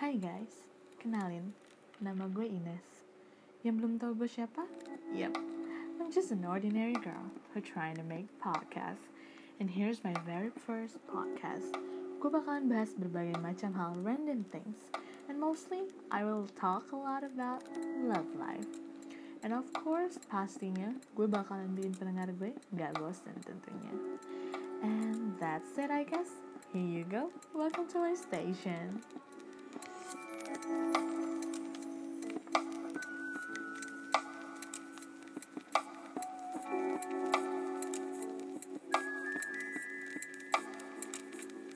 Hai guys, kenalin, nama gue Ines. Yang belum tahu gue siapa? Yep, I'm just an ordinary girl who trying to make podcast. And here's my very first podcast. Gue bakalan bahas berbagai macam hal random things. And mostly, I will talk a lot about love life. And of course, pastinya, gue bakalan bikin pendengar gue gak bosan tentunya. And that's it I guess. Here you go, welcome to my station.